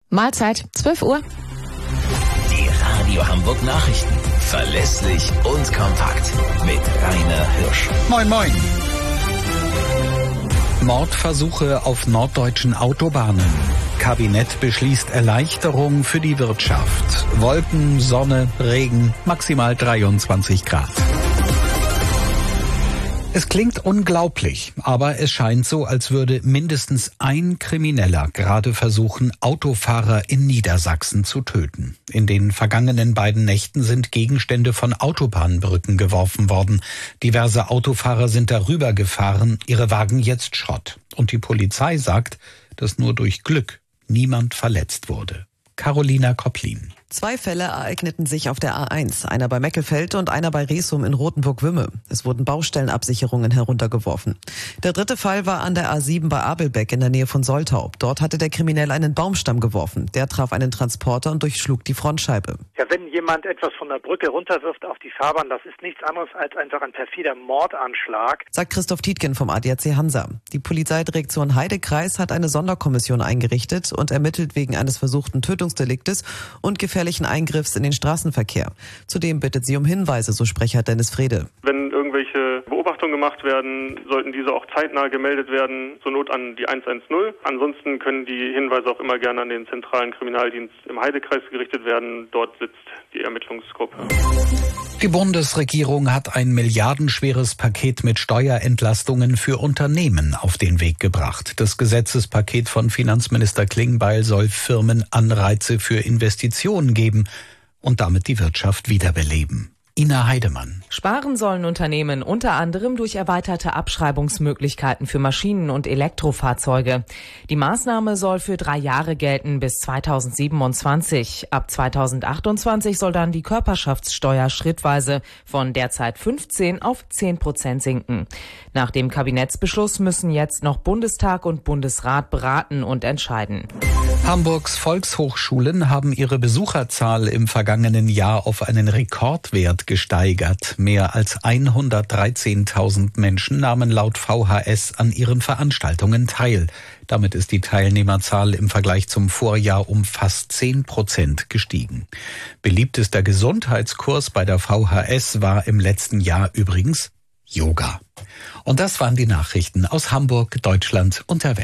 Mahlzeit, 12 Uhr. Die Radio Hamburg Nachrichten. Verlässlich und kompakt. Mit Rainer Hirsch. Moin, moin. Mordversuche auf norddeutschen Autobahnen. Kabinett beschließt Erleichterung für die Wirtschaft. Wolken, Sonne, Regen, maximal 23 Grad. Es klingt unglaublich, aber es scheint so, als würde mindestens ein Krimineller gerade versuchen, Autofahrer in Niedersachsen zu töten. In den vergangenen beiden Nächten sind Gegenstände von Autobahnbrücken geworfen worden. Diverse Autofahrer sind darüber gefahren, ihre Wagen jetzt Schrott. Und die Polizei sagt, dass nur durch Glück niemand verletzt wurde. Carolina Kopplin. 2 Fälle ereigneten sich auf der A1, einer bei Meckelfeld und einer bei Resum in Rothenburg-Wümme. Es wurden Baustellenabsicherungen heruntergeworfen. Der 3. Fall war an der A7 bei Abelbeck in der Nähe von Soltau. Dort hatte der Kriminelle einen Baumstamm geworfen. Der traf einen Transporter und durchschlug die Frontscheibe. Ja, wenn jemand etwas von der Brücke runterwirft auf die Fahrbahn, das ist nichts anderes als einfach ein perfider Mordanschlag, sagt Christoph Tietgen vom ADAC Hansa. Die Polizeidirektion Heidekreis hat eine Sonderkommission eingerichtet und ermittelt wegen eines versuchten Tötungsdeliktes und gefährlichen Eingriffs in den Straßenverkehr. Zudem bittet sie um Hinweise, so Sprecher Dennis Frede. Wenn irgendwelche Beobachtungen gemacht werden, sollten diese auch zeitnah gemeldet werden, zur Not an die 110. Ansonsten können die Hinweise auch immer gerne an den zentralen Kriminaldienst im Heidekreis gerichtet werden. Dort sitzt die Ermittlungsgruppe. Die Bundesregierung hat ein milliardenschweres Paket mit Steuerentlastungen für Unternehmen auf den Weg gebracht. Das Gesetzespaket von Finanzminister Klingbeil soll Firmen Anreize für Investitionen geben und damit die Wirtschaft wiederbeleben. Ina Heidemann. Sparen sollen Unternehmen unter anderem durch erweiterte Abschreibungsmöglichkeiten für Maschinen und Elektrofahrzeuge. Die Maßnahme soll für 3 Jahre gelten bis 2027. Ab 2028 soll dann die Körperschaftssteuer schrittweise von derzeit 15 auf 10% sinken. Nach dem Kabinettsbeschluss müssen jetzt noch Bundestag und Bundesrat beraten und entscheiden. Hamburgs Volkshochschulen haben ihre Besucherzahl im vergangenen Jahr auf einen Rekordwert gesteigert. Mehr als 113.000 Menschen nahmen laut VHS an ihren Veranstaltungen teil. Damit ist die Teilnehmerzahl im Vergleich zum Vorjahr um fast 10% gestiegen. Beliebtester Gesundheitskurs bei der VHS war im letzten Jahr übrigens Yoga. Und das waren die Nachrichten aus Hamburg, Deutschland und der Welt.